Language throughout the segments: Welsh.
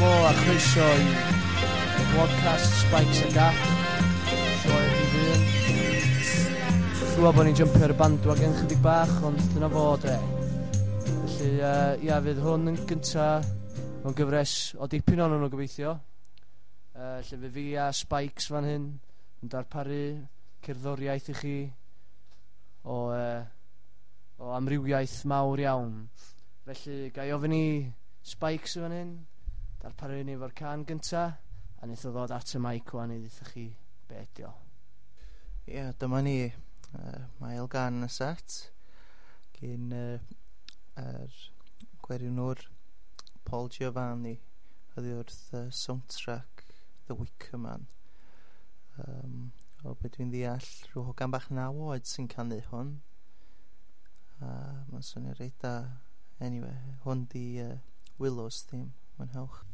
Helo a chroeso i podcast Spikes a Gaff. Sioe di ddyn. Rwy'n bod ni'n jumpio ar y bandwagon chydig bach, ond dyna fo de. Felly, ia, fydd hwn yn gynta mewn gyfres o dipyn o'n nhw'n gobeithio. Lle fydd fi a Spikes fan hyn yn darparu cerddoriaeth i chi o amrywiaeth mawr iawn. Felly, gai ofyn i Spikes fan hyn, darparu ni efo'r can gynta, a wnaeth o ddod at y mic wan i dditha chi be ydi o. Ie, dyma ni. Mae ail gan y set gyn yr gweriwnwr Paul Giovanni oddi wrth soundtrack The Wicker Man. O beth dwi'n ddeall, rhyw hogan bach 9 oed sy'n canu hwn. Mae'n swnio reit da. Anyway, hwn di Willow's theme. Mwynhewch.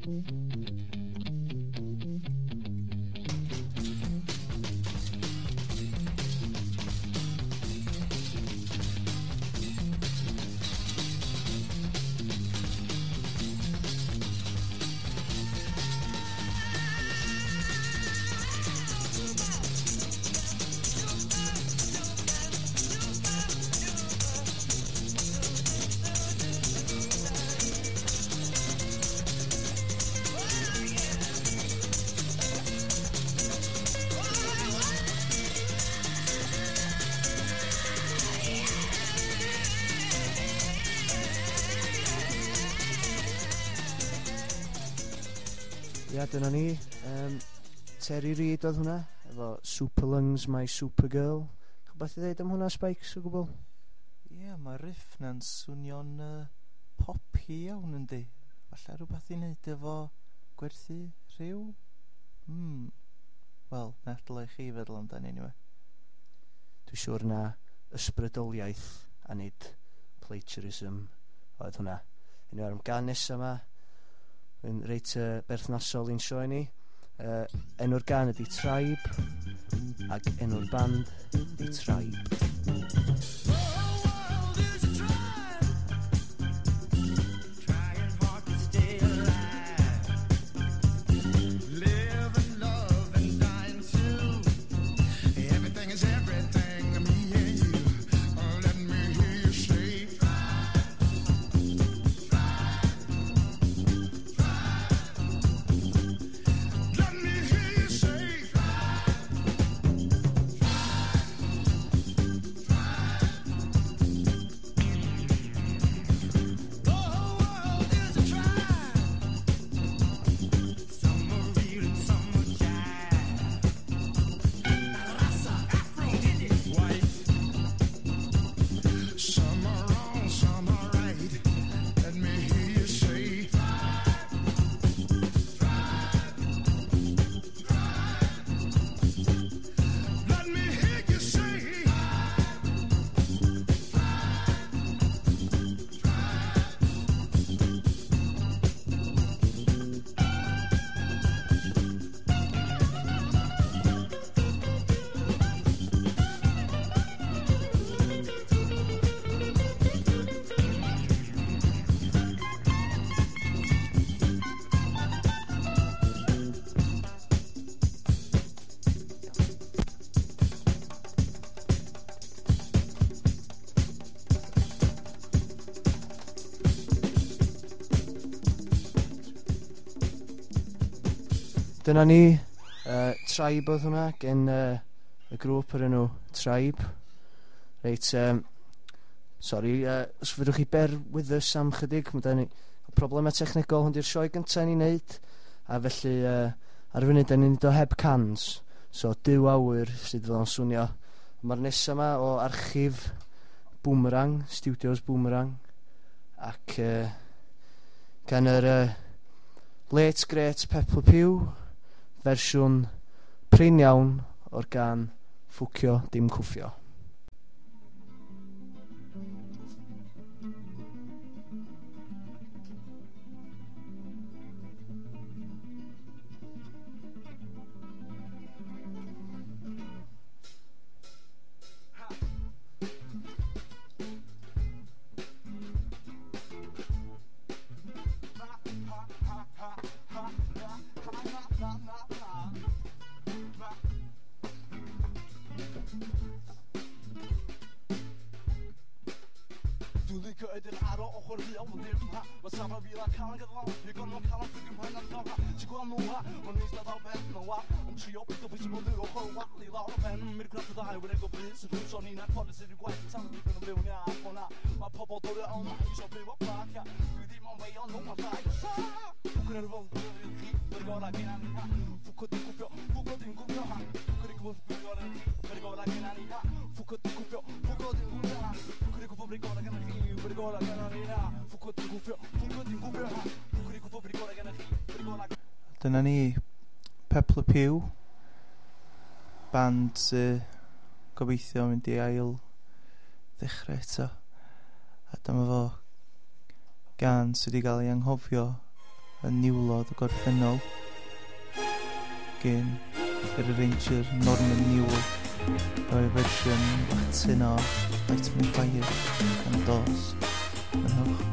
Ia, dyna ni. Terry Reid oedd hwnna, efo Super Lungs My Supergirl. Chwbeth i ddeud am hwnna, Spikes, o gwbl? Ie, mae riff na'n swnio'n popi iawn yndi. Falle rhywbeth i wneud efo gwerthu rhyw? Wel, na dylai chi feddwl amdani anyway. Dwi'n siŵr na ysbrydoliaeth a nid plagiarism oedd hwnna. Unwaith am gan nesa yma, yn reit berthnasol i'n sioe ni. Enw'r gan ydi Tribe, ac enw'r band ydi Tribe. Dyna ni, Tribe oedd hwnna, gen y grŵp yr enw Tribe. Reit, sori, os fydwch chi bear with us am chydig, mae da ni problemau technegol, hwn di'r sioe gyntaf ni'n neud, a felly ar y funud da ni'n neud o heb cans, so 2 awr sydd fel yn swnio. Mae'r nesa yma o archif Boomerang, Studios Boomerang, ac gan yr late great Pepper Pew, fersiwn prin iawn o'r gan Ffwcio Dim Cwffio. Ydyn aro ochr ddiawl yn ddim ha Mae safra fi la cael yn gydol Fi gorfod cael yn ffugym hain ar ddol ha Ti'n gweld nhw ha Mae'n neis na ddal beth mewn wa Yn trio beth o beth sy'n bod yn ochr wal I lawr o pen Mi'r gradd o ddau Wy'n ego bys Yn rhywun son i'n agfodus Yn rhyw gwaith Tan yn ddigon yn fyw ia Fona Mae pobl dod o ma Isio byw o plac Dwi ddim ond wei ond nhw Mae'n ddau Ffwcwn yr fol Chi Fyr gora gen ani ha Ffwcw dim gwffio Ffwcw dim gwffio ha Ffwcw dim gwffio Fyr gora gen ani ha Ffwcw dim gwffio Ffwcw dim gwffio ha Ffwcw dim gwffio Fyr gora gen ani Fyr gora gen ani ha Ffwcw dim gwffio Ffwcw dim gwffio ha Ffwcw dim gwffio Fyr gora gen ani Fyr gora Dyna ni Pepper Pew, band gobeithio mynd i ail ddechrau eto, a dyma fo gan sydd wedi cael ei anghofio y niwlodd y gorffennol gen yr arranger Norman Newell o'i fersiwn Latin o Light My Fire gan Doors. Mynwch.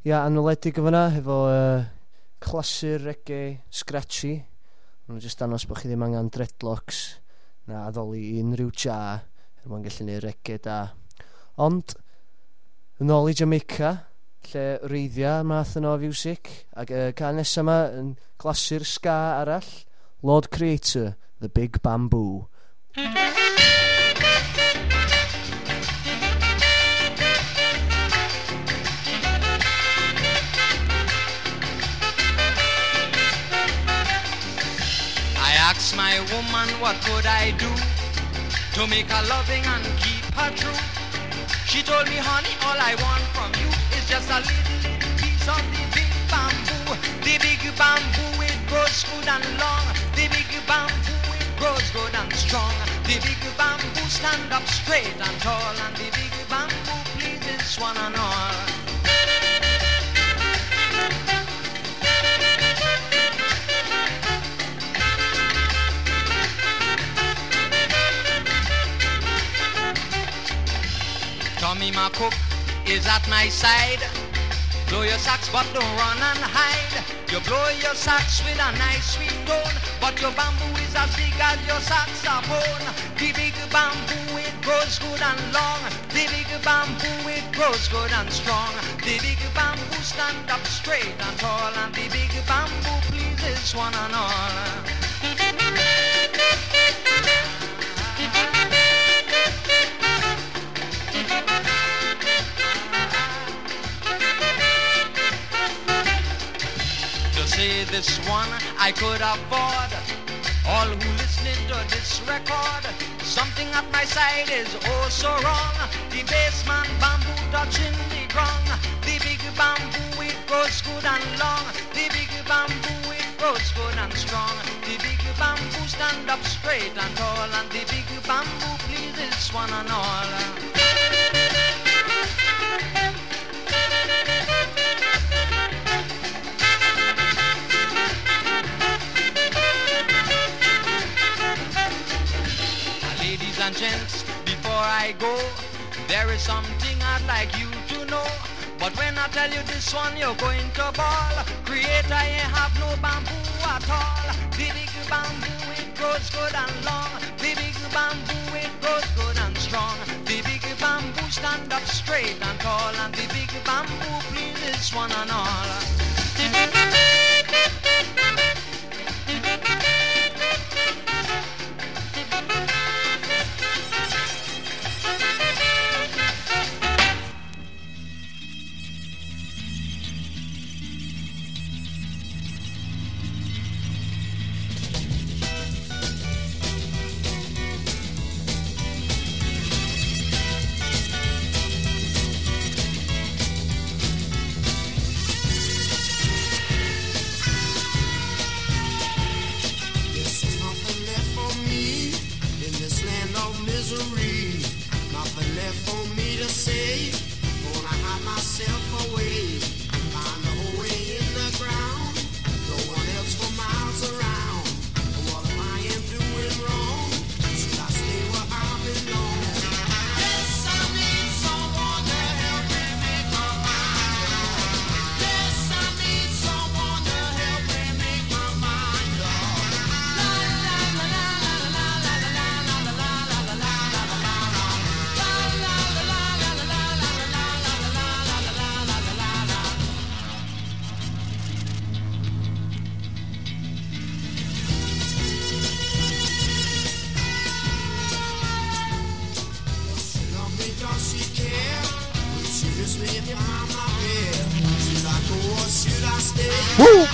Ia, anweledig o fyna, efo clasur reggae scratchy. Maen nhw jyst anos bod chi ddim angen dreadlocks na addoli unrhyw ja er mwyn gallu neud reggae da. Ond, yn ôl i Jamaica, lle reiddia math yno o fiwsig, ac can nesa yma yn clasur ska arall, Lord Creator, The Big Bamboo. Asked my woman what could I do to make her loving and keep her true. She told me, honey, all I want from you is just a little piece of the big bamboo. The big bamboo, it grows good and long. The big bamboo, it grows good and strong. The big bamboo stand up straight and tall, and the big bamboo pleases one and all. Tommy, my cook, is at my side. Blow your sax, but don't run and hide. You blow your sax with a nice sweet tone, but your bamboo is as big as your saxophone. The big bamboo, it grows good and long. The big bamboo, it grows good and strong. The big bamboo stand up straight and tall, and the big bamboo pleases one and all. Say this one I could afford. All who listening to this record, something at my side is oh so wrong. The bassman bamboo touching the ground. The big bamboo, it grows good and long. The big bamboo, it grows good and strong. The big bamboo stand up straight and tall, and the big bamboo pleases one and all. And gents, before I go, there is something I'd like you to know. But when I tell you this one, you're going to ball. Creator ain't have no bamboo at all. The big bamboo, it grows good and long. The big bamboo, it grows good and strong. The big bamboo stand up straight and tall, and the big bamboo pleases one and all. Woo!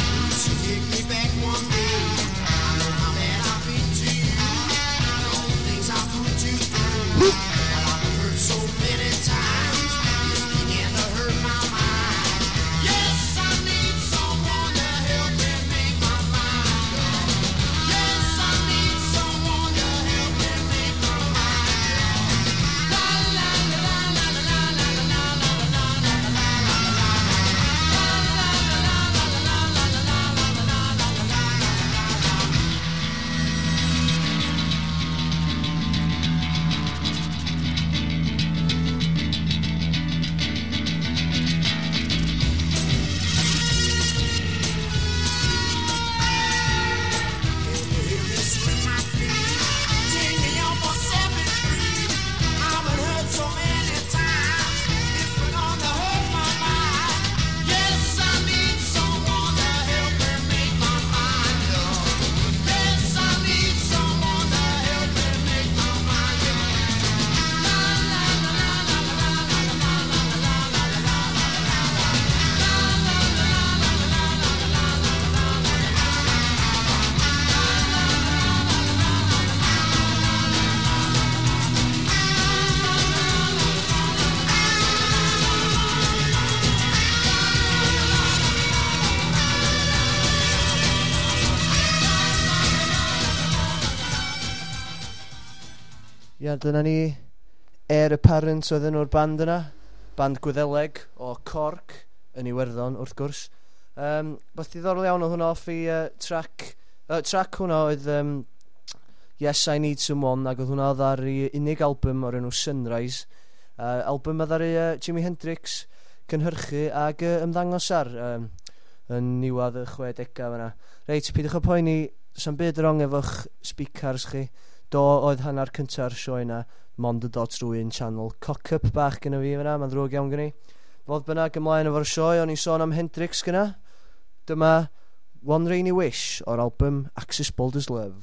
Ia, dyna ni Heir Apparent oedd enw'r band yna. Band Gwyddeleg o Cork yn Iwerddon, wrth gwrs. Beth diddorol iawn o hwnna off i track hwnna oedd Yes, I Need Someone, ac oedd hwnna oedd ar ei unig album o'r enw Sunrise. Album oedd ar Jimi Hendrix cynhyrchu ac ymddangos ar yn niwad y 60au fyna. Reit, pidwch o poeni, sa'n byd wrong efo'ch speakers chi. Do oedd hanner cynta'r sioe na, mond yn dod trwy un channel cock-up bach gyda fi fyna, mae'n ddrwg iawn gyda ni. Fodd bynnag ymlaen efo'r sioe, o'n i'n sôn am Hendrix gyda. Dyma One Rainy Wish o'r album Axis Bold as Love.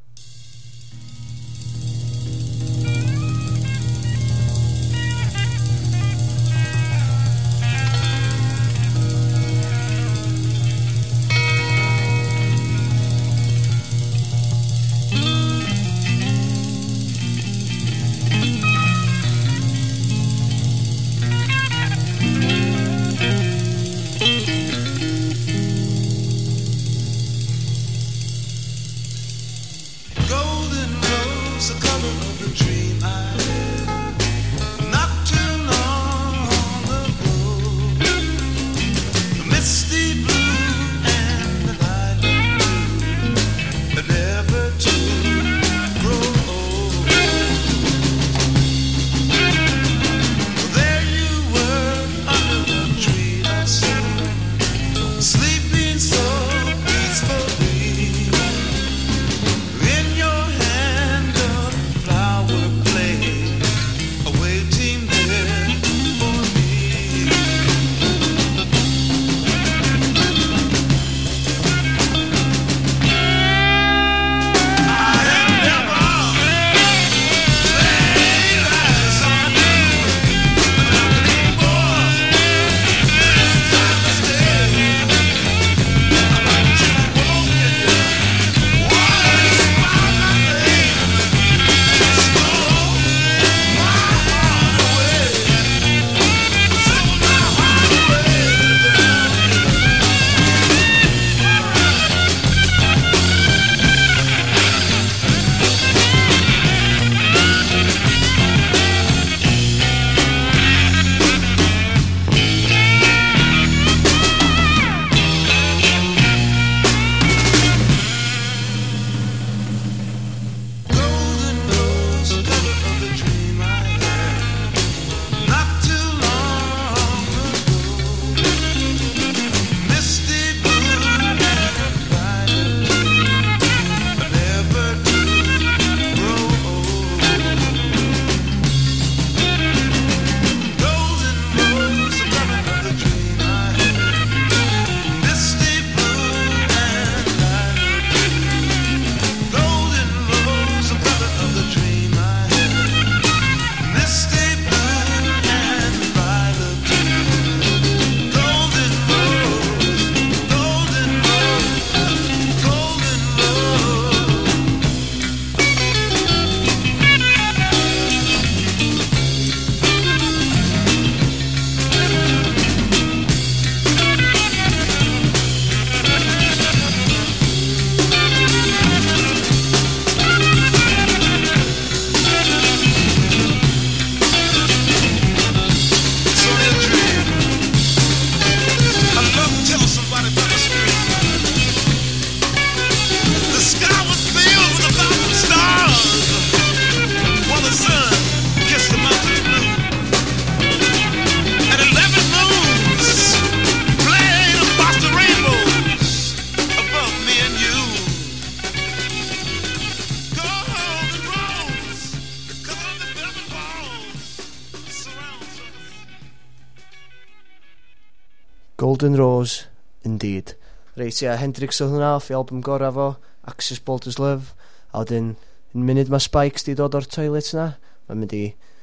Golden Rose, indeed. Reit, ia, Hendrix oedd hwnna off i album gorau fo, Axis Bold as Love. A wedyn, yn munud mae Spikes di dod o'r toilet na, mae'n mynd i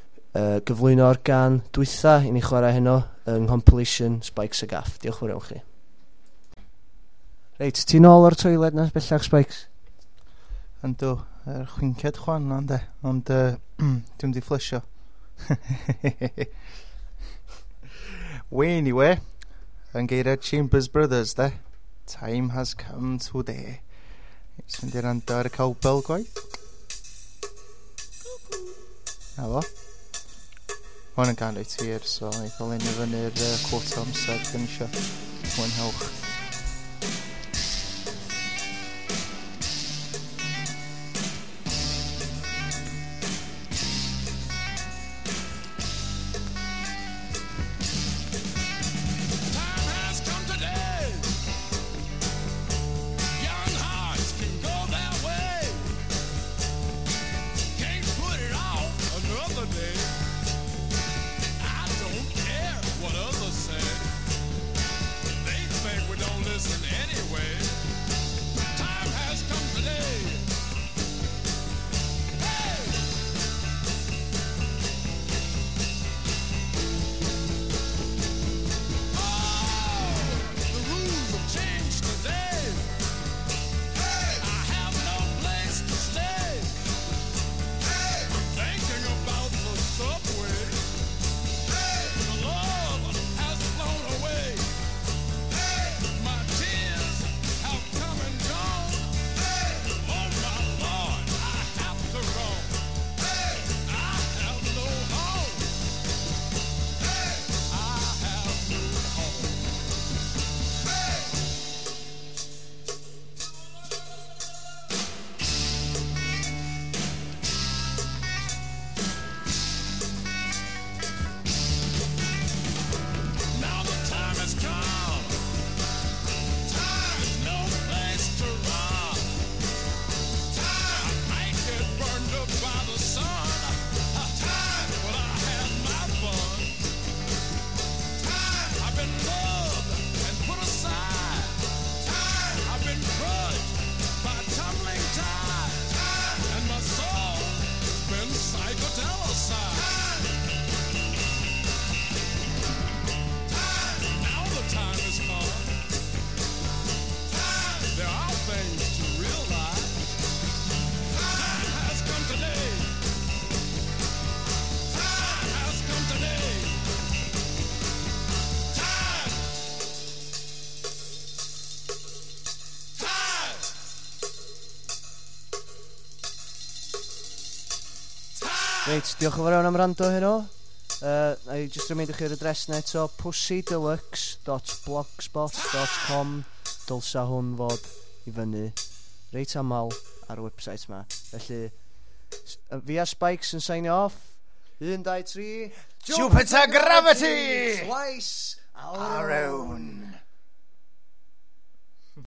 gyflwyno'r gan dwytha i ni chwarae heno yng compilation Spikes a Gaff. Diolch fawr iawn chi. Reit, ti nôl o'r toilet na, bellach Spikes? Yndw, chwinced chwan na, ynde, ond dwi'n di fflysio. Anyway, yn geiriau Chambers Brothers, de. Time has come today. Sy'n di rando ar y cowbell gwaith. Na fo. Hwn yn gan reit hir, so i ddolyn i fyny'r quota amser gan isio mwynhewch. Reit, diolch yn fawr iawn am rando heno. Na i just rymyd chi'r adres na eto, pussydeluxe.blogspot.com. Dylsa hwn fod i fyny reit amal ar y website ma. Felly, fi a Spikes yn sign off. 1, 2, 3. Jupiter Gravity! Twice our own.